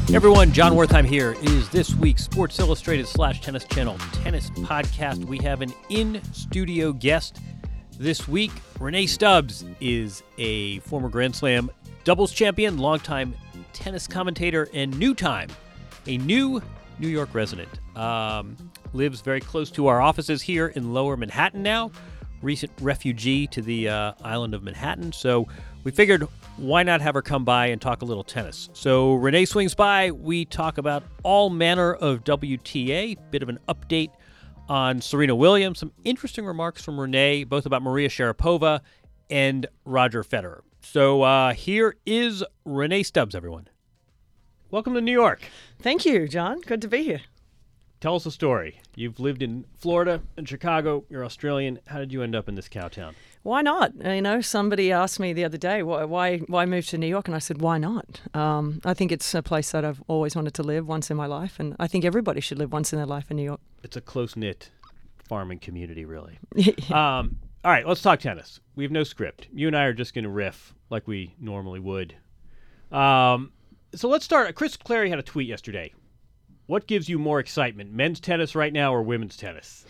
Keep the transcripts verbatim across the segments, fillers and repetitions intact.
Hey everyone, John Wertheim here. It is this week's Sports Illustrated slash Tennis Channel Tennis Podcast. We have an in-studio guest this week. Rennae Stubbs is a former Grand Slam doubles champion, longtime tennis commentator, and new time, a new New York resident. Um, lives very close to our offices here in Lower Manhattan now. Recent refugee to the uh, island of Manhattan. So we figured, why not have her come by and talk a little tennis? So Rennae swings by. We talk about all manner of W T A, bit of an update on Serena Williams, some interesting remarks from Rennae, both about Maria Sharapova and Roger Federer. So uh, here is Rennae Stubbs, everyone. Welcome to New York. Thank you, John. Good to be here. Tell us a story. You've lived in Florida and Chicago. You're Australian. How did you end up in this cow town? Why not? You know, somebody asked me the other day, why why, why move to New York? And I said, why not? Um, I think it's a place that I've always wanted to live once in my life. And I think everybody should live once in their life in New York. It's a close-knit farming community, really. yeah. um, all right, let's talk tennis. We have no script. You and I are just going to riff like we normally would. Um, so let's start. Chris Clary had a tweet yesterday. What gives you more excitement, men's tennis right now or women's tennis?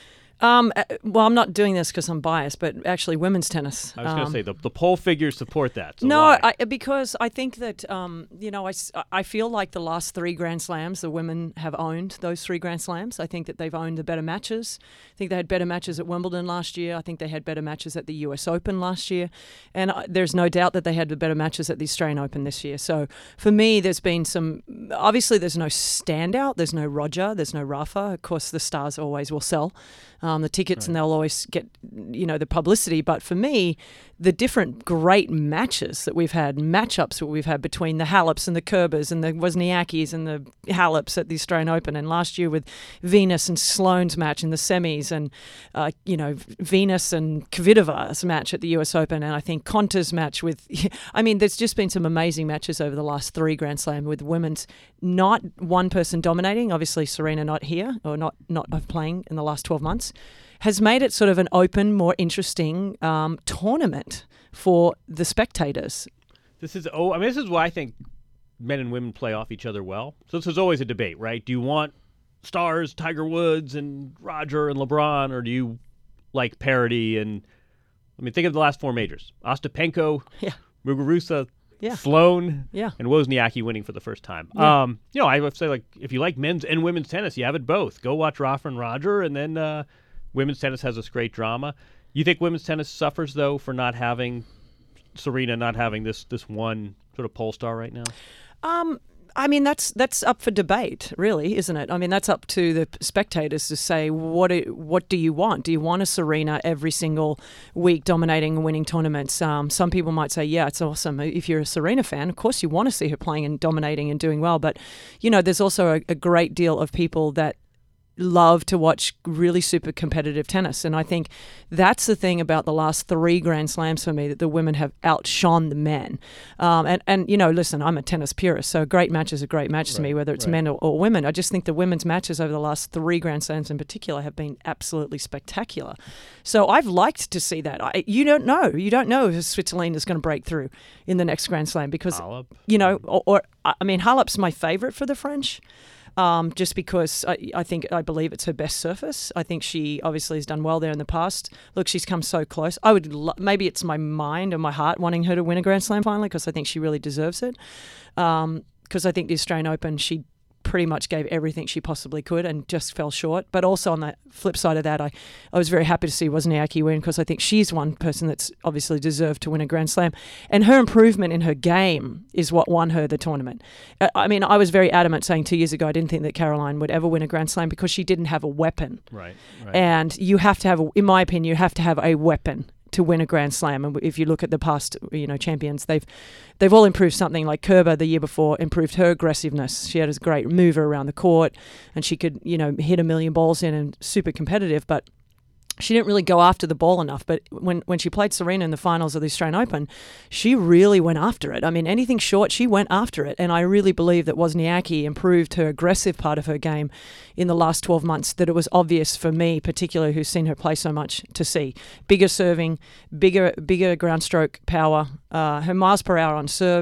Um, well, I'm not doing this because I'm biased, but actually women's tennis. I was um, going to say, the, the poll figures support that. So no, why? I, because I think that, um, you know, I, I feel like the last three Grand Slams, the women have owned those three Grand Slams. I think that they've owned the better matches. I think they had better matches at Wimbledon last year. I think they had better matches at the U S Open last year. And I, there's no doubt that they had the better matches at the Australian Open this year. So for me, there's been some, obviously there's no standout. There's no Roger. There's no Rafa. Of course, the stars always will sell. Um, the tickets, right. And they'll always get, you know, the publicity. But for me, the different great matches that we've had, matchups that we've had between the Haleps and the Kerbers and the Wozniackis and the Haleps at the Australian Open, and last year with Venus and Sloane's match in the semis, and uh, you know, Venus and Kvitova's match at the U S Open, and I think Konta's match with. I mean, there's just been some amazing matches over the last three Grand Slam with women's, not one person dominating. Obviously, Serena not here or not not playing in the last twelve months. Has made it sort of an open, more interesting um, tournament for the spectators. This is oh, I mean, this is why I think men and women play off each other well. So this is always a debate, right? Do you want stars, Tiger Woods and Roger and LeBron, or do you like parity? And I mean, think of the last four majors: Ostapenko, yeah, Muguruza, yeah, Sloane, yeah, and Wozniacki winning for the first time. Yeah. Um, you know, I would say, like, if you like men's and women's tennis, you have it both. Go watch Rafa and Roger, and then. Uh, Women's tennis has this great drama. You think women's tennis suffers, though, for not having Serena, not having this this one sort of pole star right now? Um, I mean, that's that's up for debate, really, isn't it? I mean, that's up to the spectators to say, what do, what do you want? Do you want a Serena every single week dominating and winning tournaments? Um, some people might say, yeah, it's awesome. If you're a Serena fan, of course you want to see her playing and dominating and doing well. But, you know, there's also a, a great deal of people that love to watch really super competitive tennis. And I think that's the thing about the last three Grand Slams for me, that the women have outshone the men. Um, and, and, you know, listen, I'm a tennis purist, so a great match is a great match to right, me, whether it's right. men or, or women. I just think the women's matches over the last three Grand Slams in particular have been absolutely spectacular. So I've liked to see that. I, you don't know. You don't know if Switzerland is going to break through in the next Grand Slam because, Halep. you know, or, or I mean, Halep's my favorite for the French. Um, just because I, I think I believe it's her best surface. I think she obviously has done well there in the past. Look, she's come so close. I would lo- maybe it's my mind and my heart wanting her to win a Grand Slam finally, because I think she really deserves it. Because um, I think the Australian Open, she pretty much gave everything she possibly could and just fell short. But also on the flip side of that, I, I was very happy to see Wozniacki win, because I think she's one person that's obviously deserved to win a Grand Slam. And her improvement in her game is what won her the tournament. I mean, I was very adamant saying two years ago I didn't think that Caroline would ever win a Grand Slam because she didn't have a weapon. Right, right. And you have to have, a, in my opinion, you have to have a weapon to win a Grand Slam. And if you look at the past, you know, champions, they've they've all improved something. Like Kerber the year before improved her aggressiveness. She had a great mover around the court, and she could, you know, hit a million balls in and super competitive. But she didn't really go after the ball enough. But when, when she played Serena in the finals of the Australian Open, she really went after it. I mean, anything short, she went after it. And I really believe that Wozniacki improved her aggressive part of her game in the last twelve months, that it was obvious for me, particularly who's seen her play so much, to see. Bigger serving, bigger bigger ground stroke power, uh, her miles per hour on serves,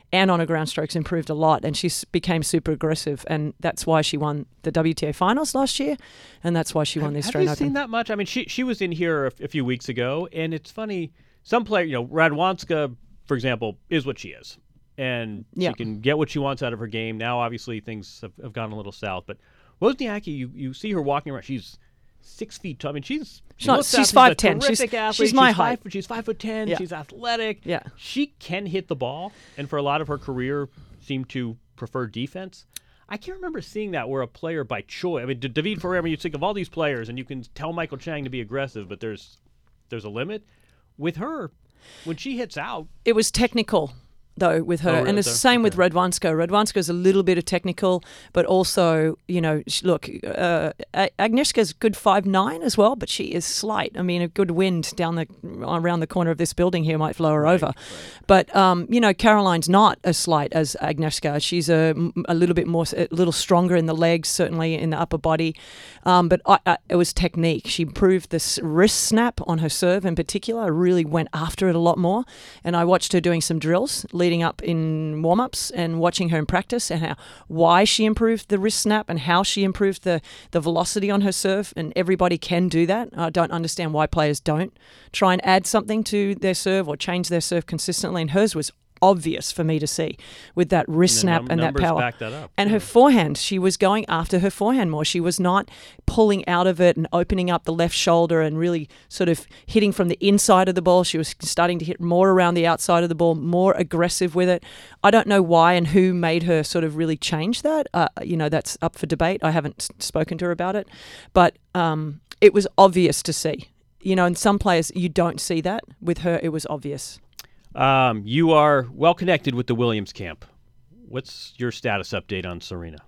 and on her ground strokes improved a lot, and she s- became super aggressive, and that's why she won the W T A finals last year, and that's why she won have, the Australian Open. Have you Open. seen that much? I mean, she she was in here a, a few weeks ago, and it's funny. Some player, you know, Radwanska, for example, is what she is, and yeah. she can get what she wants out of her game. Now, obviously, things have, have gone a little south, but Wozniacki, you you see her walking around. She's six feet tall. I mean, she's she's not. She's five ten. She's She's, she's my she's height. Five, she's five foot ten. Yeah. She's athletic. Yeah. She can hit the ball, and for a lot of her career, seemed to prefer defense. I can't remember seeing that where a player by choice. I mean, D- David Ferrer. I mean, you think of all these players, and you can tell Michael Chang to be aggressive, but there's there's a limit. With her, when she hits out, it was technical. Though with her, oh, really? and it's the same with Radwanska. Radwanska is a little bit of technical, but also, you know, she, look, uh, Agnieszka's good five nine as well, but she is slight. I mean, a good wind down the around the corner of this building here might blow her right, over. Right. But um, you know, Caroline's not as slight as Agnieszka. She's a, a little bit more, a little stronger in the legs, certainly in the upper body. Um, but I, I, it was technique. She improved this wrist snap on her serve in particular. I really went after it a lot more, and I watched her doing some drills leading up in warm-ups and watching her in practice, and how why she improved the wrist snap and how she improved the, the velocity on her serve. And everybody can do that. I don't understand why players don't try and add something to their serve or change their serve consistently, and hers was obvious for me to see with that wrist snap num- and that power. Back that up. And yeah. her forehand, she was going after her forehand more. She was not pulling out of it and opening up the left shoulder and really sort of hitting from the inside of the ball. She was starting to hit more around the outside of the ball, more aggressive with it. I don't know why and who made her sort of really change that. Uh, you know, that's up for debate. I haven't spoken to her about it. But um, it was obvious to see. You know, in some players, you don't see that. With her, it was obvious. Um, you are well connected with the Williams camp. What's your status update on Serena?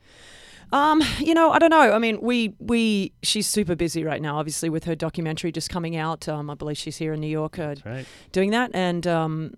Um, you know, I don't know. I mean, we we she's super busy right now, obviously, with her documentary just coming out. Um, I believe she's here in New York uh, right. doing that. And, um,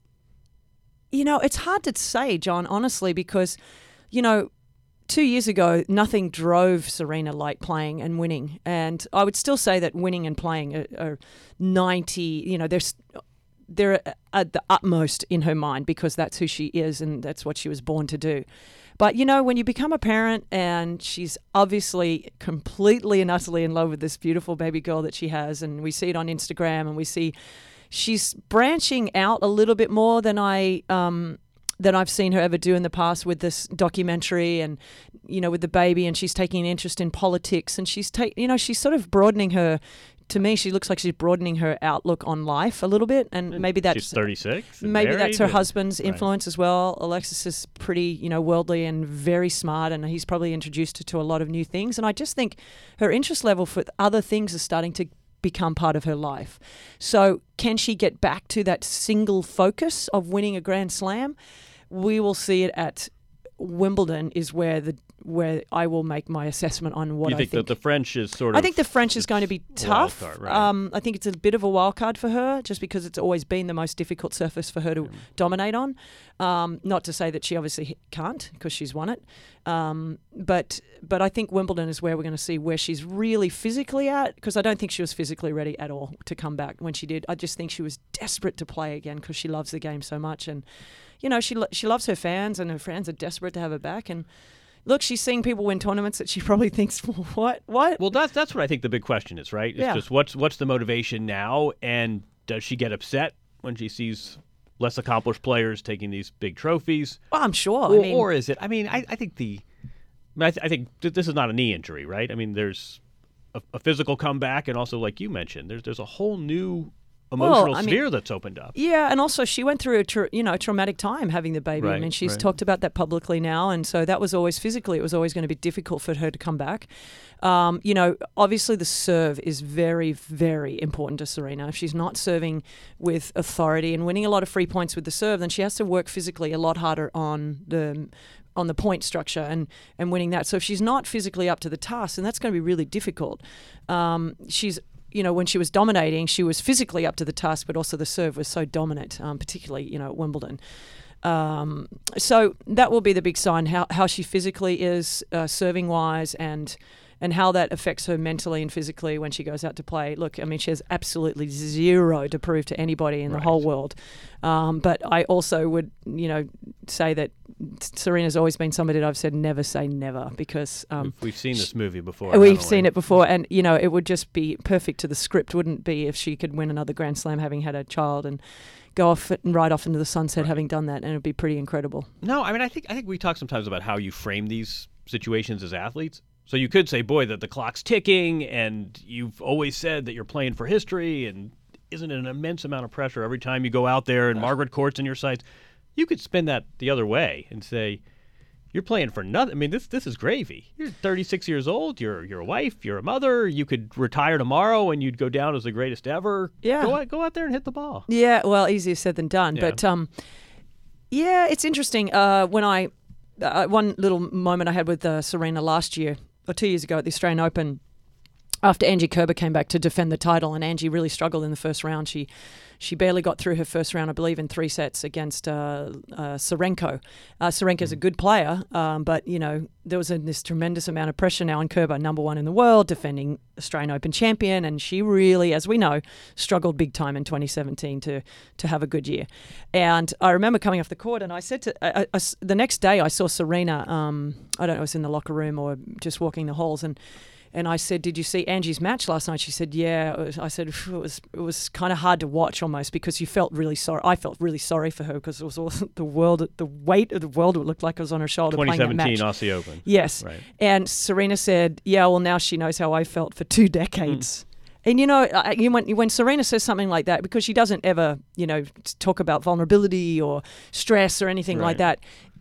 you know, it's hard to say, John, honestly, because, you know, two years ago, nothing drove Serena like playing and winning. And I would still say that winning and playing are, are ninety, you know, there's... they're at the utmost in her mind because that's who she is and that's what she was born to do. But, you know, when you become a parent and she's obviously completely and utterly in love with this beautiful baby girl that she has, and we see it on Instagram and we see she's branching out a little bit more than I um, than I've seen her ever do in the past with this documentary and, you know, with the baby, and she's taking an interest in politics and she's, ta- you know, she's sort of broadening her. To me, she looks like she's broadening her outlook on life a little bit, and maybe that's she's thirty-six. Maybe that's her and, husband's right. influence as well. Alexis is pretty, you know, worldly and very smart, and he's probably introduced her to a lot of new things. And I just think her interest level for other things is starting to become part of her life. So, can she get back to that single focus of winning a Grand Slam? We will see it at Wimbledon. Is where the where I will make my assessment on what you think I think. that the French is sort of... I think the French is going to be tough. Wild card, right. um, I think it's a bit of a wild card for her just because it's always been the most difficult surface for her to yeah. dominate on. Um, not to say that she obviously can't because she's won it. Um, but but I think Wimbledon is where we're going to see where she's really physically at, because I don't think she was physically ready at all to come back when she did. I just think she was desperate to play again because she loves the game so much. And, you know, she lo- she loves her fans, and her fans are desperate to have her back. And look, she's seeing people win tournaments that she probably thinks, what, what? Well, that's that's what I think the big question is, right? It's yeah. just what's what's the motivation now, and does she get upset when she sees less accomplished players taking these big trophies? Well, I'm sure. Or, I mean, or is it? I mean, I, I think the, I, th- I think th- this is not a knee injury, right? I mean, there's a, a physical comeback, and also, like you mentioned, there's there's a whole new emotional well, I sphere mean, that's opened up. Yeah, and also she went through a tra- you know a traumatic time having the baby. Right, I mean, she's right. talked about that publicly now, and so that was always physically, it was always going to be difficult for her to come back. Um, you know, obviously the serve is very, very important to Serena. If she's not serving with authority and winning a lot of free points with the serve, then she has to work physically a lot harder on the on the point structure and, and winning that. So if she's not physically up to the task, then that's going to be really difficult. Um, she's You know, when she was dominating, she was physically up to the task, but also the serve was so dominant, um, particularly, you know, at Wimbledon. Um, so that will be the big sign, how, how she physically is uh, serving-wise, and and how that affects her mentally and physically when she goes out to play. Look, I mean, she has absolutely zero to prove to anybody in the right. whole world. Um, but I also would, you know, say that Serena's always been somebody that I've said never say never, because um, we've, we've seen this movie before. We've seen we? it before, and you know it would just be perfect to the script, wouldn't it be, if she could win another Grand Slam having had a child and go off and ride off into the sunset right. having done that, and it'd be pretty incredible. No, I mean I think I think we talk sometimes about how you frame these situations as athletes. So you could say, boy, that the clock's ticking, and you've always said that you're playing for history, and isn't it an immense amount of pressure every time you go out there and Margaret Court's in your sights? You could spin that the other way and say, you're playing for nothing. I mean, this this is gravy. You're thirty-six years old. You're you're a wife. You're a mother. You could retire tomorrow and you'd go down as the greatest ever. Yeah. Go out, go out there and hit the ball. Yeah, well, easier said than done. Yeah. But, um, yeah, it's interesting. Uh, when I uh, one little moment I had with uh, Serena last year, or two years ago at the Australian Open, after Angie Kerber came back to defend the title, and Angie really struggled in the first round. She she barely got through her first round, I believe, in three sets against uh, uh, Serenko. Uh, Serenko's a good player, um, but, you know, there was a, this tremendous amount of pressure now on Kerber, number one in the world, defending Australian Open champion, and she really, as we know, struggled big time in twenty seventeen to to have a good year. And I remember coming off the court, and I said to I, I, the next day I saw Serena, um, I don't know, it was in the locker room or just walking the halls, and And I said, "Did you see Angie's match last night?" She said, "Yeah." It was, I said, "It was it was kind of hard to watch almost, because you felt really sorry. I felt really sorry for her, because it was all the world, the weight of the world. It looked like it was on her shoulder." twenty seventeen playing that match. Aussie Open. Yes, right. And Serena said, "Yeah, well, now she knows how I felt for two decades." Mm. And you know, when when Serena says something like that, because she doesn't ever, you know, talk about vulnerability or stress or anything right. like that.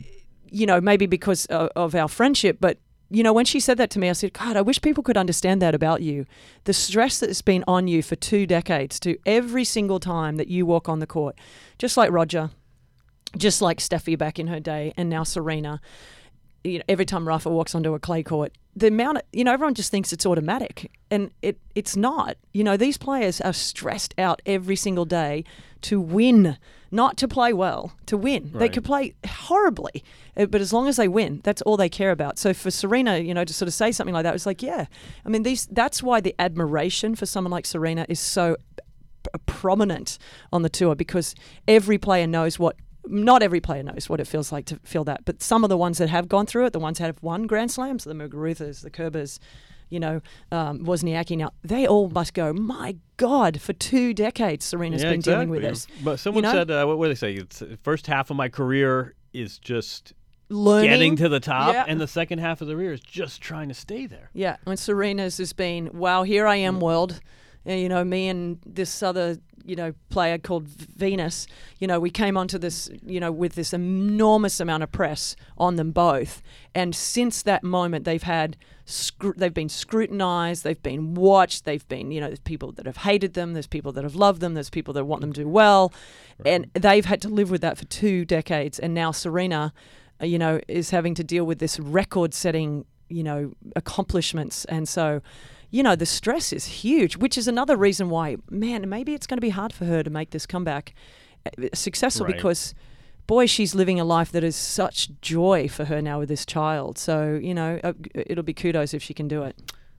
You know, maybe because of, of our friendship, but. You know, when she said that to me, I said, God, I wish people could understand that about you. The stress that's been on you for two decades, to every single time that you walk on the court, just like Roger, just like Steffi back in her day, and now Serena. You know, every time Rafa walks onto a clay court, the amount of, you know, everyone just thinks it's automatic, and it it's not. You know, these players are stressed out every single day to win, not to play well, to win. Right. They could play horribly, but as long as they win, that's all they care about. So for Serena, you know, to sort of say something like that, it's like, yeah, I mean, these. That's why the admiration for someone like Serena is so p- prominent on the tour, because every player knows what. Not every player knows what it feels like to feel that, but some of the ones that have gone through it, the ones that have won Grand Slams, the Muguruthas, the Kerbers, you know, um, Wozniacki now, they all must go, my God, for two decades Serena's yeah, been exactly. dealing with this. But someone you know? said, uh, what, what do they say? It's, the first half of my career is just learning, getting to the top, yeah. and the second half of the career is just trying to stay there. Yeah, and Serena's has been, wow, here I am, world. And, you know, me and this other, you know, player called Venus, you know, we came onto this, you know, with this enormous amount of press on them both. And since that moment, they've had, scru- they've been scrutinized, they've been watched, they've been, you know, there's people that have hated them, there's people that have loved them, there's people that want them to do well. Right. And they've had to live with that for two decades. And now Serena, you know, is having to deal with this record-setting, you know, accomplishments. And so... You know, the stress is huge, which is another reason why, man, maybe it's going to be hard for her to make this comeback successful, right. Because, boy, she's living a life that is such joy for her now with this child. So, you know, it'll be kudos if she can do it.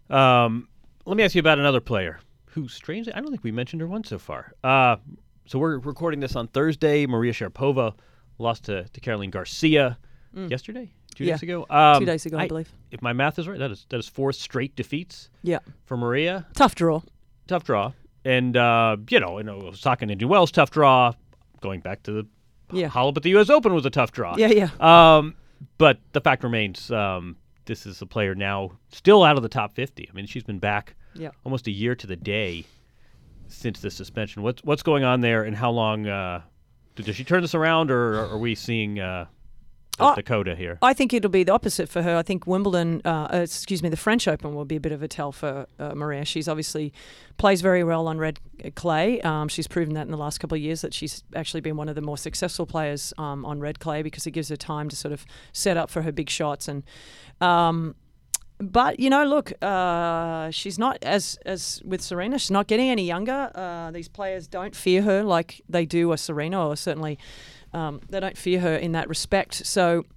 Um, let me ask you about another player who, strangely, I don't think we mentioned her once so far. Uh, so we're recording this on Thursday. Maria Sharapova lost to, to Caroline Garcia mm. yesterday. Two yeah. days ago? Um, Two days ago, I, I believe. If my math is right, that is that is four straight defeats yeah. for Maria. Tough draw. Tough draw. And, uh, you know, you know, Osaka and Indian Wells, tough draw. Going back to the yeah. Halep at the U S Open was a tough draw. Yeah, yeah. Um, but the fact remains, um, this is a player now still out of the top fifty. I mean, she's been back yeah. almost a year to the day since the suspension. What's, what's going on there, and how long uh, does she turn this around, or are we seeing... Uh, Oh, Dakota here. I think it'll be the opposite for her. I think Wimbledon, uh, uh, excuse me, the French Open will be a bit of a tell for uh, Maria. She's obviously plays very well on red clay. Um, she's proven that in the last couple of years, that she's actually been one of the more successful players um, on red clay, because it gives her time to sort of set up for her big shots. And um, but you know, look, uh, she's not as as with Serena. She's not getting any younger. Uh, these players don't fear her like they do a Serena, or certainly. Um, they don't fear her in that respect. So,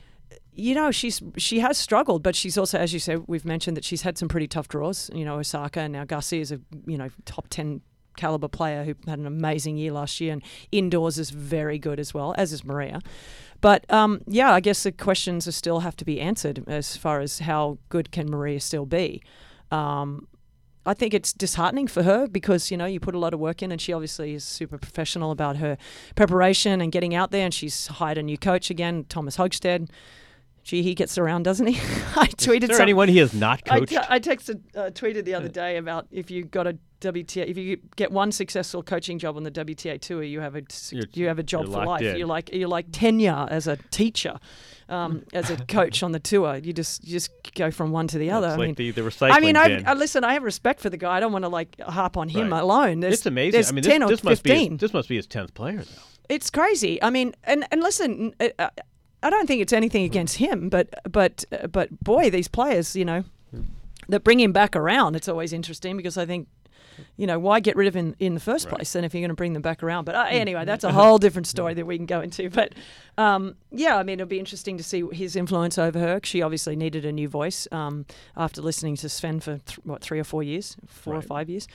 you know, she's she has struggled, but she's also, as you said, we've mentioned that she's had some pretty tough draws. You know, Osaka and now Garcia is a, you know, top ten caliber player who had an amazing year last year, and indoors is very good as well, as is Maria. But um, yeah, I guess the questions are still have to be answered as far as how good can Maria still be. Um, I think it's disheartening for her because, you know, you put a lot of work in, and she obviously is super professional about her preparation and getting out there, and she's hired a new coach again, Thomas Hogstead. Gee, he gets around, doesn't he? I tweeted. Is there some, anyone he has not coached? I, t- I texted, uh, tweeted the other day about if you got a W T A, if you get one successful coaching job on the W T A tour, you have a You're, you have a job for life. In. You're like you're like tenure as a teacher, um, as a coach on the tour. You just you just go from one to the other. It's I like mean, the, the recycling I mean, bin. I, I listen. I have respect for the guy. I don't want to like harp on him Right. alone. There's, it's amazing. There's I mean, ten this, or this must be fifteen. his, this must be his tenth player though. It's crazy. I mean, and and listen. Uh, I don't think it's anything against him, but but uh, but boy, these players, you know, that bring him back around. It's always interesting because I think, you know, why get rid of him in the first Right. place then if you're going to bring them back around? But uh, anyway, that's a whole different story that we can go into. But um, yeah, I mean, it'll be interesting to see his influence over her. She obviously needed a new voice um, after listening to Sven for th- what three or four years, four Right. or five years.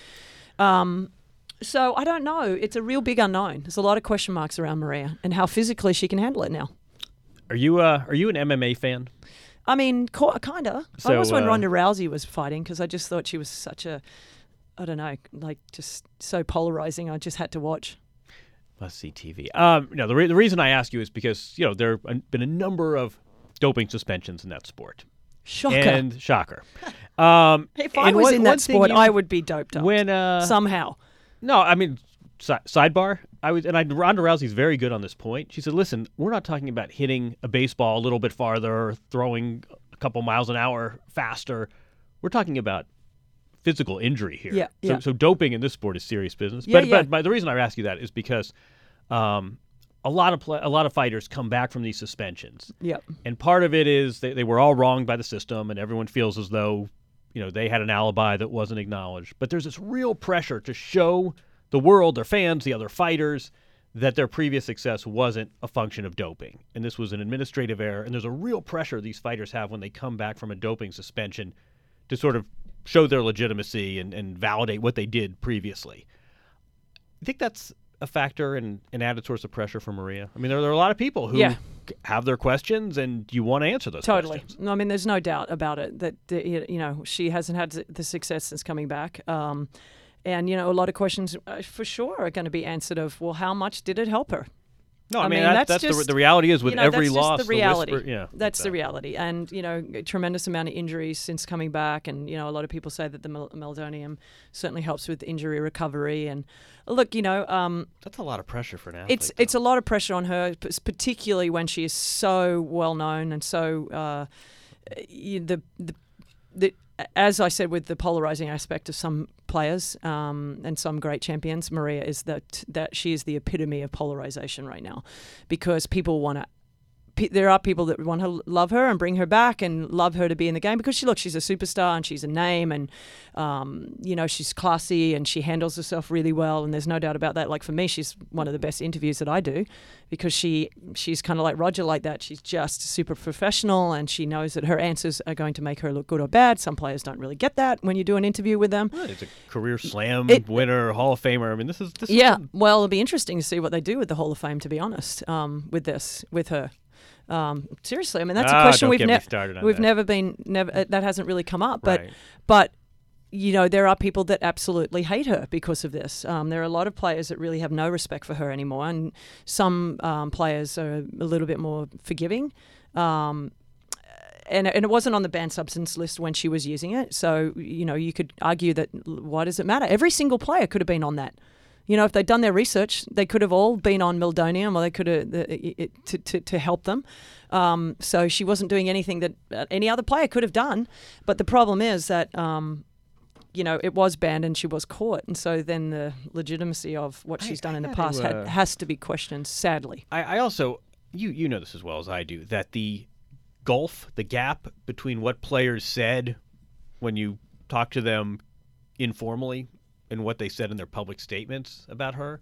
Um, so I don't know. It's a real big unknown. There's a lot of question marks around Maria and how physically she can handle it now. Are you uh, are you an M M A fan? I mean, kind of. So, I was when uh, Ronda Rousey was fighting because I just thought she was such a, I don't know, like just so polarizing. I just had to watch. Must see T V. Um, no, the re- the reason I ask you is because you know there have been a number of doping suspensions in that sport. Shocker. And shocker. Um, if I and was one- in one that thing sport, you- I would be doped up when uh, somehow. No, I mean, si- sidebar. I was, and I, Ronda Rousey's very good on this point. She said, "Listen, we're not talking about hitting a baseball a little bit farther, or throwing a couple miles an hour faster. We're talking about physical injury here. Yeah, so, yeah. so doping in this sport is serious business. Yeah, but, yeah. but but the reason I ask you that is because um, a lot of pla a lot of fighters come back from these suspensions, Yep. and part of it is they, they were all wronged by the system, and everyone feels as though you know they had an alibi that wasn't acknowledged. But there's this real pressure to show the world, their fans, the other fighters, that their previous success wasn't a function of doping. And this was an administrative error. And there's a real pressure these fighters have when they come back from a doping suspension to sort of show their legitimacy and, and validate what they did previously. I think that's a factor and an added source of pressure for Maria. I mean, there, there are a lot of people who Yeah. have their questions and you want to answer those Totally. questions. No, I mean, there's no doubt about it that, the, you know, she hasn't had the success since coming back. Um, and, you know, a lot of questions uh, for sure are going to be answered of, well, how much did it help her? No, I, I mean, mean, that, that's that's the, just- the reality is with you know, every that's loss. just the reality. whisper, yeah, that's the exactly. reality. And, you know, a tremendous amount of injuries since coming back. And, you know, a lot of people say that the mel- meldonium certainly helps with injury recovery. And look, you know, um, That's a lot of pressure for an athlete. it's it's a lot of pressure on her, p- particularly when she is so well known and so uh, y- the, the the as I said, with the polarizing aspect of some players um, and some great champions. Maria is that that she is the epitome of polarization right now, because people want to. There are people that want to love her and bring her back and love her to be in the game because she look she's a superstar and she's a name and um, you know she's classy and she handles herself really well, and there's no doubt about that. Like for me, she's one of the best interviews that I do because she she's kind of like Roger like that. She's just super professional and she knows that her answers are going to make her look good or bad. Some players don't really get that when you do an interview with them. It's a career slam It- winner, Hall of Famer. I mean, this is this Yeah, Is, well, it'll be interesting to see what they do with the Hall of Fame. To be honest, um, with this with her. Um, seriously, I mean that's Ah, a question don't we've get me never started on we've that. never been never uh, that hasn't really come up. But Right. but you know there are people that absolutely hate her because of this. Um, there are a lot of players that really have no respect for her anymore, and some um, players are a little bit more forgiving. Um, and, and it wasn't on the banned substance list when she was using it, so you know you could argue that why does it matter? Every single player could have been on that. You know, if they'd done their research, they could have all been on meldonium, or they could have uh, it, to, to to help them. Um, so she wasn't doing anything that uh, any other player could have done. But the problem is that um, you know it was banned and she was caught, and so then the legitimacy of what she's done I in the gotta, past uh, had, has to be questioned. Sadly, I, I also, you you know this as well as I do, that the gulf, the gap between what players said when you talk to them informally and what they said in their public statements about her,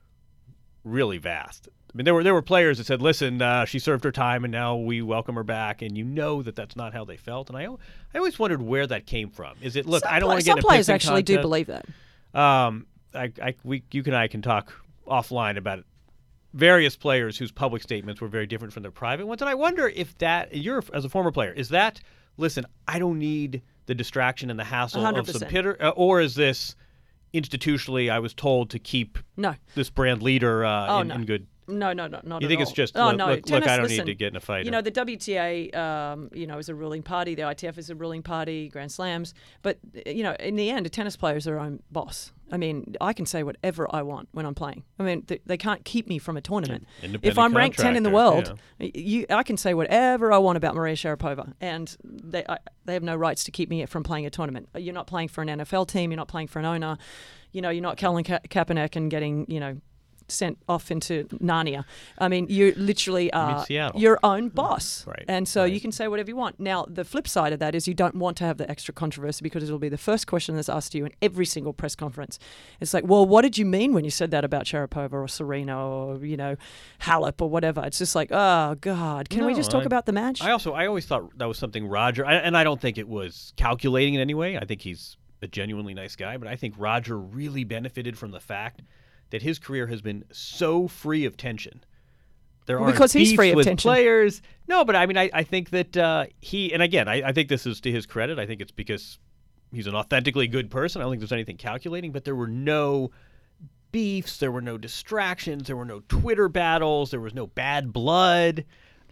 really vast. I mean, there were there were players that said, "Listen, uh, she served her time, and now we welcome her back," and you know that that's not how they felt. And I, al- I always wondered where that came from. Is it look? some, I don't pla- want to get some in a players pissing actually do contest. believe that. Um, I, I, we, you and I can talk offline about it. Various players whose public statements were very different from their private ones. And I wonder if that, you're as a former player, is that, listen, I don't need the distraction and the hassle one hundred percent. of some pitter, uh, or is this institutionally I was told to keep no. this brand leader uh, oh, in, no. in good... No, no, no, not You at think all. it's just, oh, look, no. look, Tennis, look, I don't listen, need to get in a fight. You know, the W T A, um, you know, is a ruling party. The I T F is a ruling party, Grand Slams. But, you know, in the end, a tennis player is their own boss. I mean, I can say whatever I want when I'm playing. I mean, th- they can't keep me from a tournament. If I'm ranked ten in the world, yeah. you, I can say whatever I want about Maria Sharapova, and they I, they have no rights to keep me from playing a tournament. You're not playing for an N F L team. You're not playing for an owner. You know, you're not Colin Ka- Kaepernick and getting, you know, sent off into Narnia. I mean, you literally are your own boss. Right. And so right. you can say whatever you want. Now, the flip side of that is you don't want to have the extra controversy because it'll be the first question that's asked to you in every single press conference. It's like, well, what did you mean when you said that about Sharapova or Serena or, you know, Halep or whatever? It's just like, oh, God, can no, we just talk I, about the match? I also, I always thought that was something Roger, I, and I don't think it was calculating in any way. I think he's a genuinely nice guy, but I think Roger really benefited from the fact that his career has been so free of tension. There are because he's free of with tension. Players. No, but I mean, I, I think that uh, he, and again, I, I think this is to his credit. I think it's because he's an authentically good person. I don't think there's anything calculating, but there were no beefs, there were no distractions, there were no Twitter battles, there was no bad blood.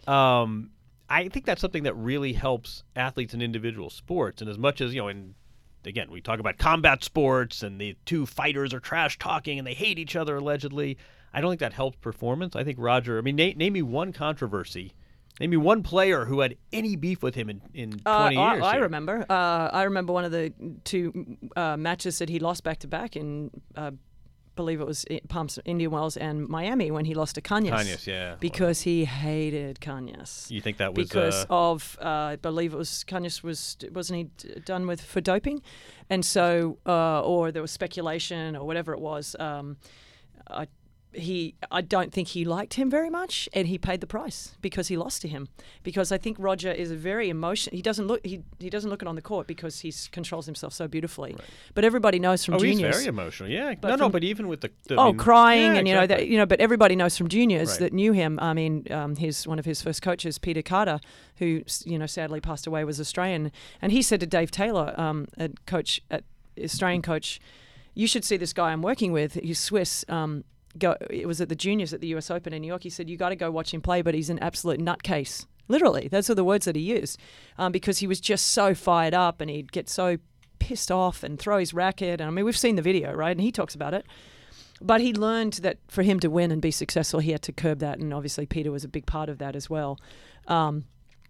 Um, I think that's something that really helps athletes in individual sports. And as much as, you know, in Again, we talk about combat sports and the two fighters are trash talking and they hate each other allegedly. I don't think that helps performance. I think Roger, I mean, na- name me one controversy. Name me one player who had any beef with him in, in twenty uh, years. I, I here. remember. Uh, I remember one of the two uh, matches that he lost back to back in, uh, believe it was Palms, Indian Wells and Miami when he lost to Kanyas. Kanyas, yeah. Because he hated Kanyas. You think that was because uh, of uh, I believe it was Kanyas was wasn't he done with for doping, and so uh, or there was speculation or whatever it was. Um, I, he I don't think he liked him very much, and he paid the price because he lost to him. Because I think Roger is a very emotional. He doesn't look he he doesn't look it on the court because he controls himself so beautifully. Right. But everybody knows from oh, juniors. he's very emotional. Yeah. But no, from, no. But even with the, the oh I mean, crying yeah, and you know exactly. that you know. But everybody knows from juniors right. that knew him. I mean, um, his one of his first coaches, Peter Carter, who you know sadly passed away, was Australian, and he said to Dave Taylor, um, a coach, at Australian coach, you should see this guy I'm working with. He's Swiss. Um, Go, it was at the juniors at the U S Open in New York. He said, you got to go watch him play, but he's an absolute nutcase. Literally, those are the words that he used um, because he was just so fired up and he'd get so pissed off and throw his racket. And I mean, we've seen the video, right? And he talks about it. But he learned that for him to win and be successful, he had to curb that. And obviously, Peter was a big part of that as well. Um,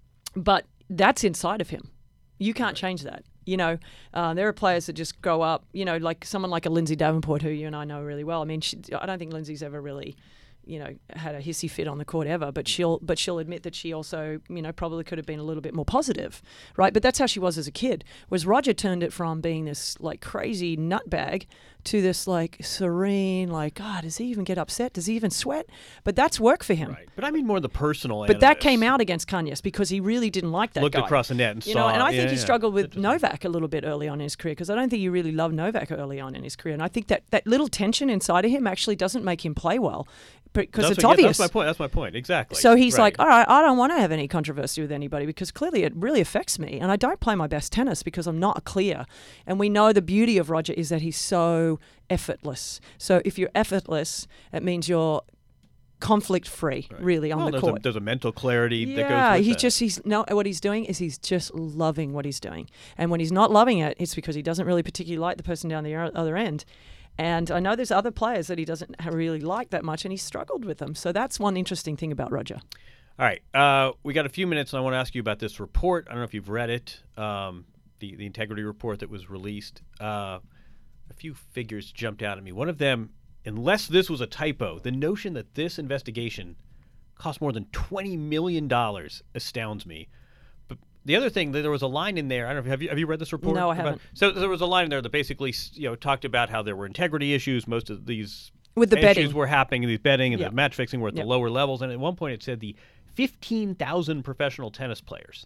but that's inside of him. You can't change that. You know, uh, there are players that just grow up, you know, like someone like a Lindsay Davenport, who you and I know really well. I mean, she, I don't think Lindsay's ever really, you know, had a hissy fit on the court ever, but she'll but she'll admit that she also, you know, probably could have been a little bit more positive, right? But that's how she was as a kid. Whereas Roger turned it from being this like crazy nutbag to this like serene, like, God, does he even get upset? Does he even sweat? But that's work for him. Right. But I mean more the personal. But that came out against Kanyas because he really didn't like that Looked guy. across the net and you saw. know, and I yeah, think he yeah. struggled with Novak a little bit early on in his career because I don't think he really loved Novak early on in his career. And I think that that little tension inside of him actually doesn't make him play well because it's what, obvious. Yeah, that's my point. That's my point. Exactly. So he's right. like, all right, I don't want to have any controversy with anybody because clearly it really affects me. And I don't play my best tennis because I'm not clear. And we know the beauty of Roger is that he's so effortless. So if you're effortless, it means you're conflict-free, right. really, on well, the there's court. A, there's a mental clarity yeah, that goes with he's that. just, he's, no, what he's doing is he's just loving what he's doing. And when he's not loving it, it's because he doesn't really particularly like the person down the other end. And I know there's other players that he doesn't really like that much, and he struggled with them. So that's one interesting thing about Roger. All right. Uh, we got a few minutes, and I want to ask you about this report. I don't know if you've read it, um, the, the integrity report that was released. Uh, a few figures jumped out at me. One of them, unless this was a typo, the notion that this investigation cost more than twenty million dollars astounds me. But the other thing, there was a line in there. I don't know. Have you have you read this report? No, I about, haven't. So there was a line in there that basically, you know, talked about how there were integrity issues. Most of these with the issues betting were happening, these betting and yep. the match fixing were at yep. the lower levels. And at one point, it said the fifteen thousand professional tennis players.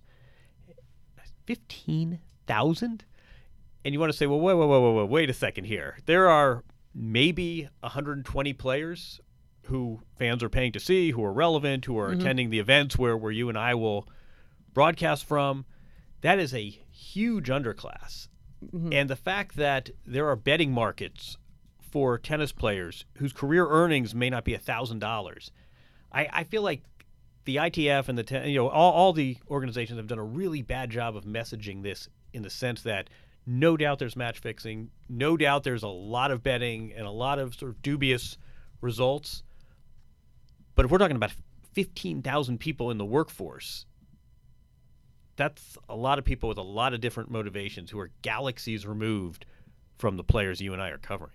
fifteen thousand? And you want to say, well, wait, wait, wait, wait, wait, wait a second here. There are maybe one hundred twenty players who fans are paying to see, who are relevant, who are mm-hmm. attending the events where, where you and I will broadcast from. That is a huge underclass. Mm-hmm. And the fact that there are betting markets for tennis players whose career earnings may not be one thousand dollars, I, I feel like the I T F and the ten, you know all, all the organizations have done a really bad job of messaging this in the sense that no doubt there's match fixing, no doubt there's a lot of betting and a lot of sort of dubious results. But if we're talking about fifteen thousand people in the workforce, that's a lot of people with a lot of different motivations who are galaxies removed from the players you and I are covering.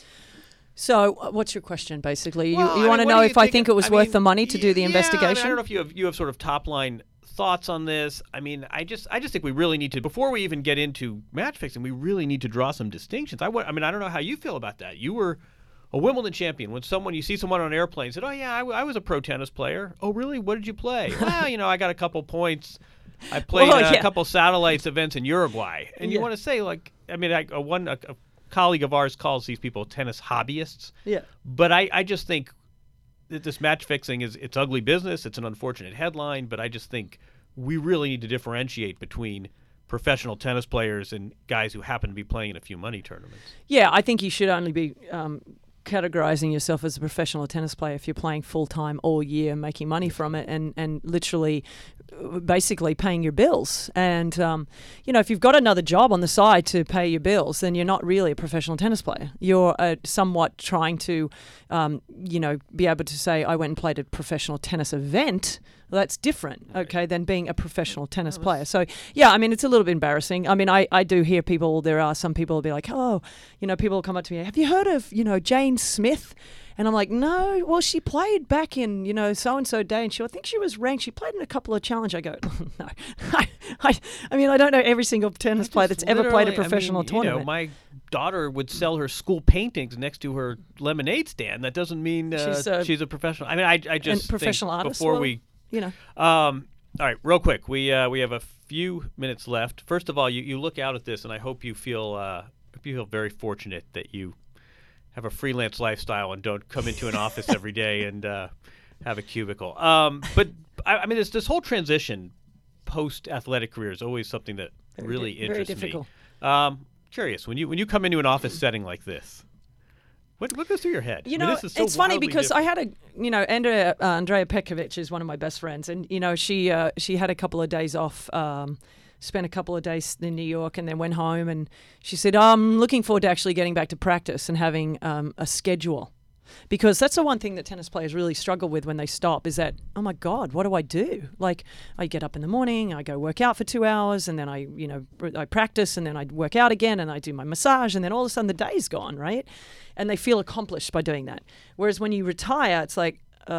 So what's your question, basically? Well, you you want to know if think? I think it was I worth mean, the money to do the yeah, investigation? I, mean, I don't know if you have you have sort of top-line thoughts on this. I mean, I just I just think we really need to, before we even get into match fixing, we really need to draw some distinctions. I, I mean, I don't know how you feel about that. You were a Wimbledon champion. When someone, you see someone on an airplane, said, oh, yeah, I, I was a pro tennis player. Oh, really? What did you play? Well, you know, I got a couple points. I played well, uh, yeah. a couple satellites events in Uruguay. And yeah. you want to say, like, I mean, I, a one a, a colleague of ours calls these people tennis hobbyists. Yeah. But I, I just think that this match fixing is, it's ugly business. It's an unfortunate headline. But I just think we really need to differentiate between professional tennis players and guys who happen to be playing in a few money tournaments. Yeah, I think you should only be um, categorizing yourself as a professional tennis player if you're playing full-time all year, making money from it, and, and literally basically paying your bills. And, um, you know, if you've got another job on the side to pay your bills, then you're not really a professional tennis player. You're uh, somewhat trying to, um, you know, be able to say, I went and played a professional tennis event. Well, that's different, okay, than being a professional tennis player. So, yeah, I mean, it's a little bit embarrassing. I mean, I, I do hear people, there are some people will be like, oh, you know, people will come up to me, have you heard of, you know, Jane Smith? And I'm like, no, well, she played back in, you know, so-and-so day, and she, I think she was ranked. She played in a couple of challenges. I go, no. I, I, I mean, I don't know every single tennis player that's ever played a professional I mean, tournament. You know, my daughter would sell her school paintings next to her lemonade stand. That doesn't mean uh, she's, a, she's a professional. I mean, I, I just professional think artist, before well, we, you know. Um, all right, real quick, we uh, we have a few minutes left. First of all, you, you look out at this, and I hope you feel uh, hope you feel very fortunate that you have a freelance lifestyle and don't come into an office every day and uh, have a cubicle. Um, but I, I mean, this this whole transition post athletic career is always something that very really di- interests very difficult. me. Um, curious when you when you come into an office setting like this. What, what goes through your head? You I mean, know, this is so it's funny wildly because different. I had a, you know, Andrea, uh, Andrea Petkovic is one of my best friends, and you know, she uh, she had a couple of days off, um, spent a couple of days in New York, and then went home, and she said, I'm looking forward to actually getting back to practice and having um, a schedule. Because that's the one thing that tennis players really struggle with when they stop is that, oh my God, what do I do? Like, I get up in the morning, I go work out for two hours, and then I, you know, I practice, and then I work out again, and I do my massage, and then all of a sudden the day's gone, right? And they feel accomplished by doing that. Whereas when you retire, it's like,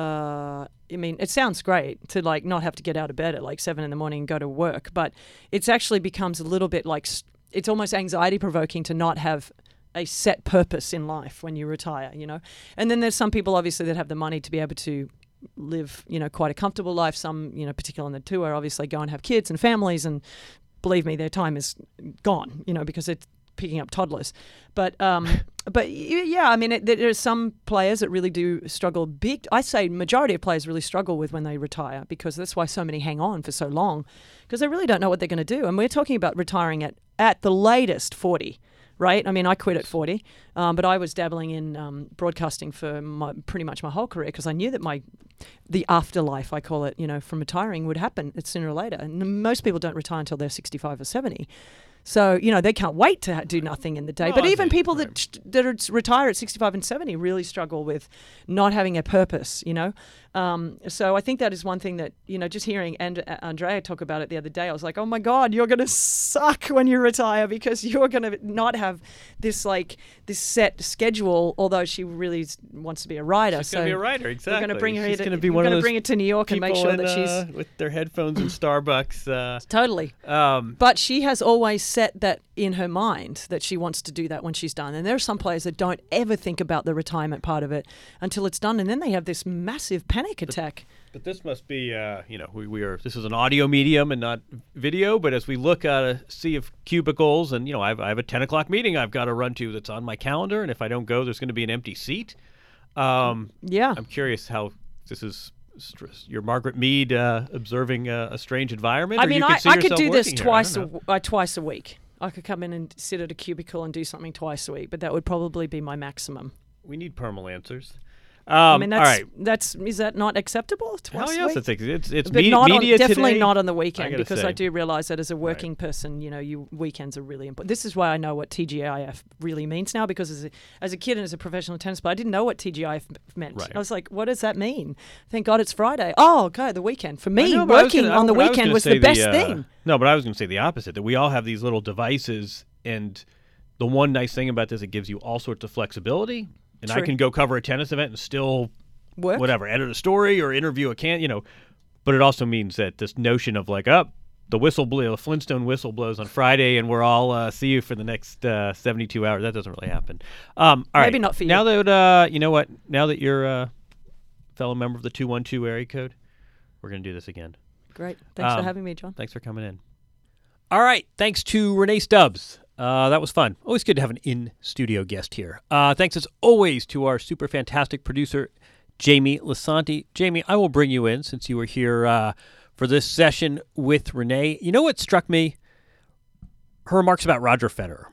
uh, I mean, it sounds great to like not have to get out of bed at like seven in the morning and go to work, but it's actually becomes a little bit like, it's almost anxiety provoking to not have a set purpose in life when you retire, you know. And then there's some people obviously that have the money to be able to live, you know, quite a comfortable life. Some, you know, particularly on the tour, obviously go and have kids and families, and believe me, their time is gone, you know, because it's picking up toddlers. But um, but yeah, I mean, it, there are some players that really do struggle big. I say majority of players really struggle with when they retire, because that's why so many hang on for so long, because they really don't know what they're going to do. And we're talking about retiring at at the latest forty. Right? I mean, I quit at forty, um, but I was dabbling in um, broadcasting for my, pretty much my whole career, because I knew that my the afterlife, I call it, you know, from retiring would happen sooner or later. And most people don't retire until they're sixty-five or seventy. So, you know, they can't wait to do nothing in the day. No, but I even think, people right. that that are retire at sixty-five and seventy really struggle with not having a purpose, you know. Um, so I think that is one thing that, you know, just hearing and Andrea talk about it the other day, I was like, oh my God, you're going to suck when you retire, because you're going to not have this like this set schedule, although she really wants to be a writer. She's so going to be a writer, exactly. We're going to bring her she's here. going to be we're one of gonna those bring her to New York and make sure in, that she's uh, with their headphones in Starbucks. Uh, totally. Um, but she has always set that in her mind that she wants to do that when she's done. And there are some players that don't ever think about the retirement part of it until it's done, and then they have this massive panic attack. But this must be, uh, you know, we, we are. This is an audio medium and not video. But as we look at a sea of cubicles, and you know, I've, I have a ten o'clock meeting I've got to run to that's on my calendar, and if I don't go, there's going to be an empty seat. Um, yeah, I'm curious how this is. You're Margaret Mead uh, observing a, a strange environment. I or mean, you could I, see I could yourself do this working here. twice I a, don't know. uh, twice a week. I could come in and sit at a cubicle and do something twice a week, but that would probably be my maximum. We need permal answers. Um, I mean, that's, all right. that's is that not acceptable? Twice Hell a yes, week? it's it's, it's but me- not media on, definitely today. not on the I weekend gotta because say. I do realize that as a working Right. person, you know, you weekends are really important. This is why I know what T G I F really means now because as a, as a kid and as a professional tennis player, I didn't know what T G I F meant. Right. I was like, what does that mean? Thank God it's Friday. Oh, okay, the weekend. For me, I know, but I was working gonna- on the I was weekend gonna was say the best uh, thing. No, but I was going to say the opposite, that we all have these little devices, and the one nice thing about this, it gives you all sorts of flexibility, and I True. can go cover a tennis event and still, Work? whatever, edit a story or interview a can, you know, but it also means that this notion of like, up, oh, the whistle blew, the Flintstone whistle blows on Friday, and we're all uh, see you for the next uh, seventy-two hours. That doesn't really happen. Um, all Maybe right. not for you. Now that, uh, you know what, now that you're a fellow member of the two one two area code, we're going to do this again. Great. Thanks Um, for having me, John. Thanks for coming in. All right. Thanks to Renee Stubbs. Uh, that was fun. Always good to have an in-studio guest here. Uh, thanks, as always, to our super fantastic producer, Jamie Lisanti. Jamie, I will bring you in since you were here uh, for this session with Renee. You know what struck me? Her remarks about Roger Federer.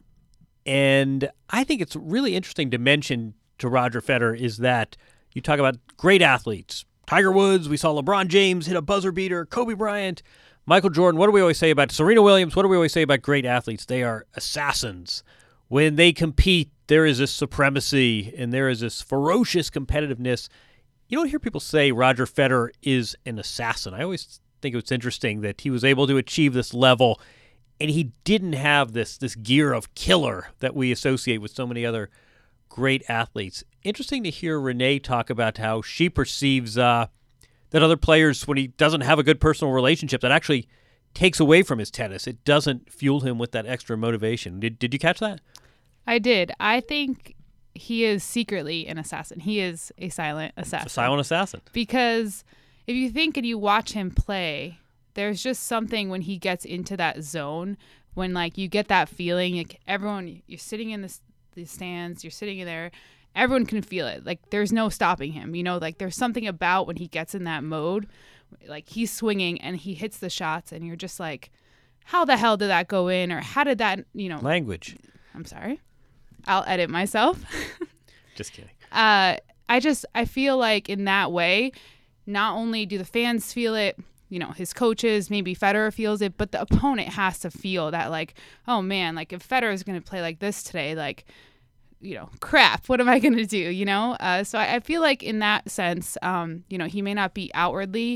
And I think it's really interesting to mention to Roger Federer is that you talk about great athletes. Tiger Woods, we saw LeBron James hit a buzzer beater, Kobe Bryant, Michael Jordan. What do we always say about Serena Williams? What do we always say about great athletes? They are assassins. When they compete, there is this supremacy and there is this ferocious competitiveness. You don't hear people say Roger Federer is an assassin. I always think it's interesting that he was able to achieve this level and he didn't have this this gear of killer that we associate with so many other great athletes. Interesting to hear Renee talk about how she perceives uh, that other players, when he doesn't have a good personal relationship, that actually takes away from his tennis. It doesn't fuel him with that extra motivation. Did Did you catch that? I did. I think he is secretly an assassin. He is a silent assassin. A silent assassin. Because if you think and you watch him play, there's just something when he gets into that zone, when like you get that feeling, like everyone, you're sitting in the, the stands, you're sitting in there, everyone can feel it. Like there's no stopping him. You know, like there's something about when he gets in that mode, like he's swinging and he hits the shots and you're just like, how the hell did that go in? Or how did that, you know. Language. I'm sorry. I'll edit myself. Just kidding. Uh, I just, I feel like in that way, not only do the fans feel it, you know, his coaches, maybe Federer feels it, but the opponent has to feel that like, oh man, like if Federer is going to play like this today, like, you know, crap, what am I going to do? You know? Uh, so I, I feel like in that sense, um, you know, he may not be outwardly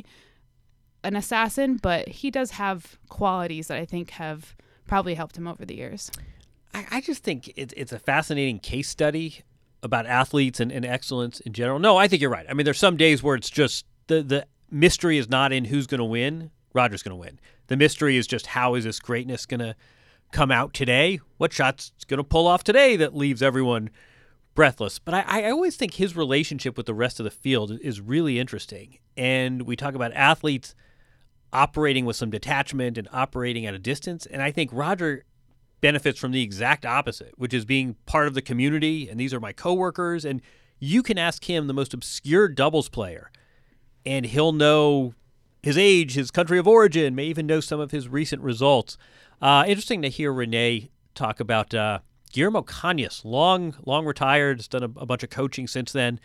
an assassin, but he does have qualities that I think have probably helped him over the years. I, I just think it's it's a fascinating case study about athletes and, and excellence in general. No, I think you're right. I mean, there's some days where it's just the, the mystery is not in who's going to win. Roger's going to win. The mystery is just how is this greatness going to come out today? What shot's going to pull off today that leaves everyone breathless? But I, I always think his relationship with the rest of the field is really interesting. And we talk about athletes operating with some detachment and operating at a distance. And I think Roger benefits from the exact opposite, which is being part of the community, and these are my coworkers, and you can ask him, the most obscure doubles player, and he'll know his age, his country of origin, may even know some of his recent results. Uh, interesting to hear Renee talk about uh, Guillermo Cañas, long, long retired, has done a, a bunch of coaching since then,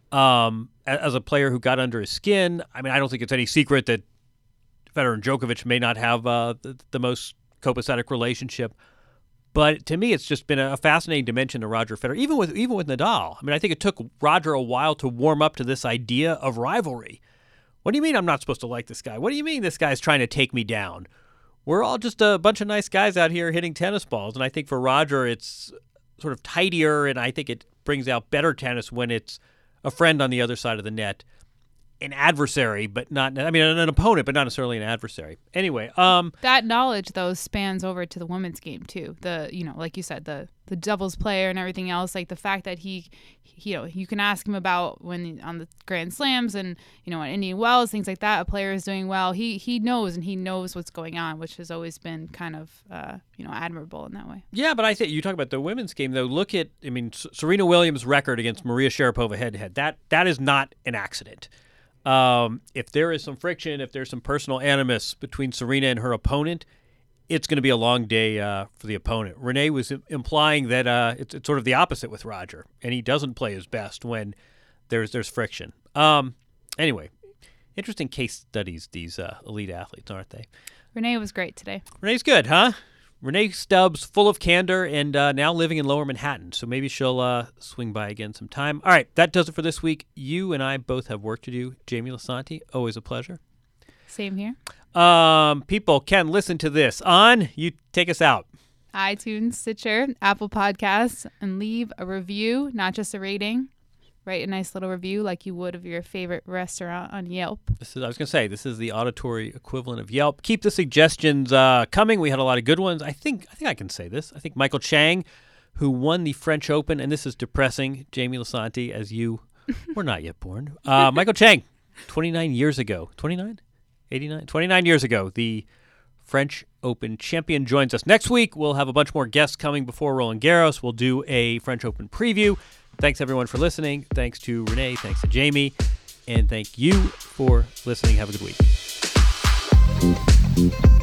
um, as a player who got under his skin. I mean, I don't think it's any secret that Federer and Djokovic may not have uh, the, the most copacetic relationship. But to me, it's just been a fascinating dimension to Roger Federer, even with even with Nadal. I mean, I think it took Roger a while to warm up to this idea of rivalry. What do you mean I'm not supposed to like this guy? What do you mean this guy's trying to take me down? We're all just a bunch of nice guys out here hitting tennis balls. And I think for Roger, it's sort of tidier, and I think it brings out better tennis when it's a friend on the other side of the net. an adversary, but not, I mean, an opponent, but not necessarily an adversary. Anyway. um, That knowledge, though, spans over to the women's game, too. The, you know, like you said, the, the doubles player and everything else, like the fact that he, he, you know, you can ask him about when on the Grand Slams and, you know, on Indian Wells, things like that, a player is doing well. He, he knows and he knows what's going on, which has always been kind of, uh, you know, admirable in that way. Yeah, but I think you talk about the women's game, though. Look at, I mean, S- Serena Williams' record against Maria Sharapova head-to-head. That, that is not an accident. Um, if there is some friction, if there's some personal animus between Serena and her opponent, it's going to be a long day uh, for the opponent. Renee was implying that uh, it's, it's sort of the opposite with Roger, and he doesn't play his best when there's there's friction. Um, anyway, interesting case studies, these uh, elite athletes, aren't they? Renee was great today. Renee's good, huh? Renee Stubbs, full of candor, and uh, now living in Lower Manhattan, so maybe she'll uh, swing by again sometime. All right, that does it for this week. You and I both have work to do. Jamie Lisanti, always a pleasure. Same here. Um, people can listen to this on, you take us out. iTunes, Stitcher, Apple Podcasts, and leave a review, not just a rating. Write a nice little review like you would of your favorite restaurant on Yelp. This is, I was going to say, this is the auditory equivalent of Yelp. Keep the suggestions uh, coming. We had a lot of good ones. I think I think I can say this. I think Michael Chang, who won the French Open, and this is depressing, Jamie Lisanti, as you were not yet born. Uh, Michael Chang, twenty-nine years ago. twenty-nine? eighty-nine? twenty-nine years ago, the French Open champion joins us. Next week, we'll have a bunch more guests coming before Roland Garros. We'll do a French Open preview. Thanks, everyone, for listening. Thanks to Renee. Thanks to Jamie. And thank you for listening. Have a good week.